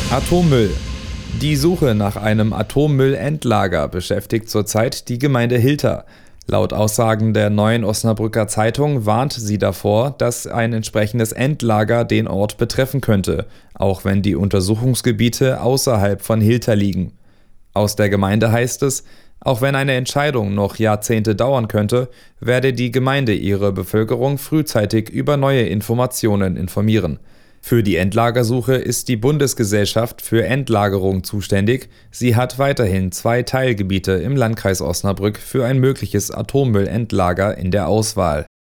Atommüll. Die Suche nach einem Atommüllendlager beschäftigt zurzeit die Gemeinde Hilter. Laut Aussagen der Neuen Osnabrücker Zeitung warnt sie davor, dass ein entsprechendes Endlager den Ort betreffen könnte, auch wenn die Untersuchungsgebiete außerhalb von Hilter liegen. Aus der Gemeinde heißt es, auch wenn eine Entscheidung noch Jahrzehnte dauern könnte, werde die Gemeinde ihre Bevölkerung frühzeitig über neue Informationen informieren. Für die Endlagersuche ist die Bundesgesellschaft für Endlagerung zuständig. Sie hat weiterhin 2 Teilgebiete im Landkreis Osnabrück für ein mögliches Atommüllendlager in der Auswahl.